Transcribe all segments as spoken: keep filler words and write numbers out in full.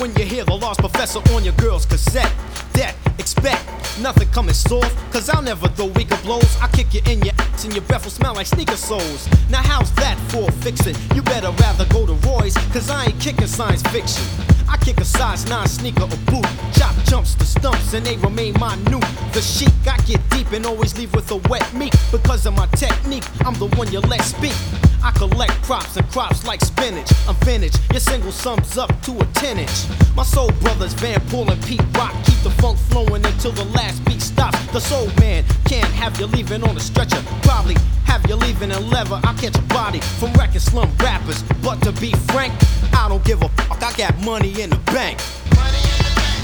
when you hear the Lost Professor on your girl's cassette. That expect nothing coming soft, cause I'll never throw weaker blows. I kick you in your ass and your breath will smell like sneaker soles. Now how's that for fixin'? You better rather go to Roy's, cause I ain't kicking science fiction. I kick a size nine sneaker or boot, chop jumps to stumps and they remain minute. The chic, I get deep and always leave with a wet meat. Because of my technique, I'm the one you let speak. I collect crops and crops like spinach. I'm vintage, your single sums up to a ten inch. My soul brothers Van Pool and Pete Rock keep the funk flowing until the last beat stops. The soul man can't have you leaving on a stretcher. Probably have you leaving in leather. I catch a body from wrecking slum rappers. But to be frank, I don't give a fuck. I got money in the bank. Money in the bank.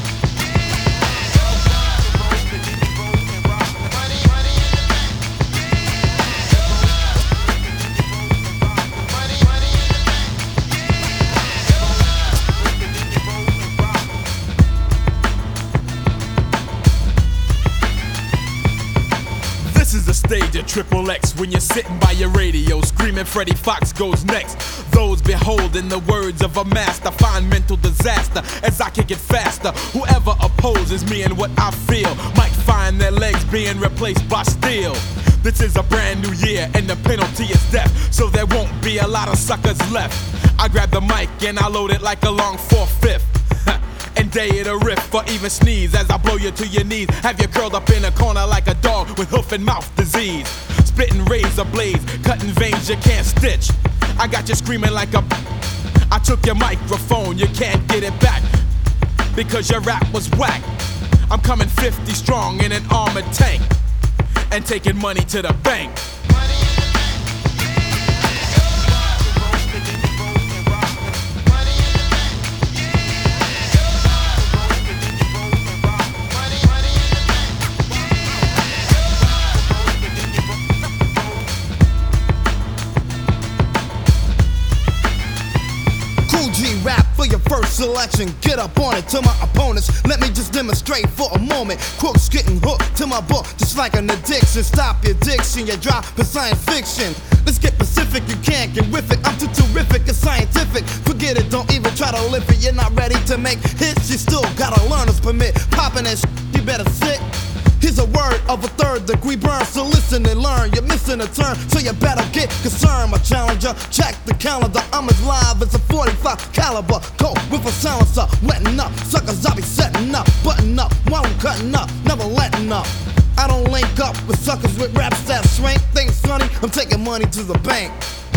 This is the stage of Triple X when you're sitting by your radio screaming Freddie Fox goes next. Those beholding the words of a master find mental disaster as I kick it faster. Whoever opposes me and what I feel might find their legs being replaced by steel. This is a brand new year and the penalty is death, so there won't be a lot of suckers left. I grab the mic and I load it like a long four-fifth. And day it a riff or even sneeze as I blow you to your knees. Have you curled up in a corner like a dog with hoof and mouth disease. Spitting razor blades, cutting veins you can't stitch. I got you screaming like a... I took your microphone, you can't get it back because your rap was whack. I'm coming fifty strong in an armored tank and taking money to the bank. Rap for your first selection, get up on it to my opponents. Let me just demonstrate for a moment. Crooks getting hooked to my book just like an addiction. Stop your diction, you drop for science fiction. Let's get Pacific, you can't get with it. I'm too terrific, it's scientific. Forget it, don't even try to lift it. You're not ready to make hits, you still got a learner's permit. Popping that shit, you better sit. Here's a word of a third degree burn, so listen and learn. You're missing a turn, so you better get concerned. My challenger, check the calendar. I'm as live as a forty-five caliber. Go with a silencer, wetting up. Suckers I be setting up, button up while I'm cutting up, never letting up. I don't link up with suckers with raps that swank. Things funny, I'm taking money to the bank.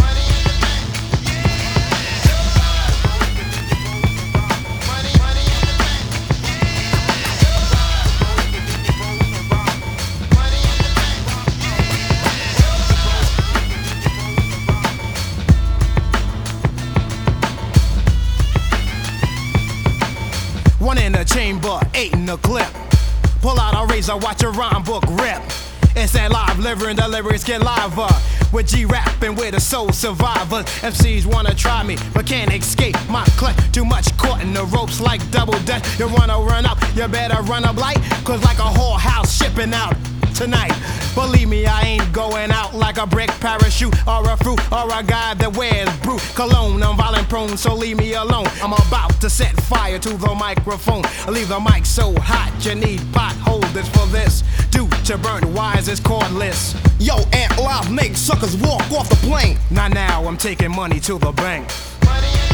One in the chamber, eight in the clip. Pull out a razor, watch your rhyme book rip. It's that live liver and the lyrics get liver. With G-Rap and with the soul survivors. M Cs wanna try me, but can't escape my clutch. Too much caught in the ropes like double dutch. You wanna run up, you better run up light. Cause like a whorehouse shipping out tonight. Believe me, I ain't going out like a brick parachute or a fruit or a guy that wears brute cologne. I'm violent prone, so leave me alone. I'm about to set fire to the microphone. Leave the mic so hot you need pot holders for this. Due to burnt wires is cordless. Yo, Ant Live make suckers walk off the plane. Not now, I'm taking money to the bank. Money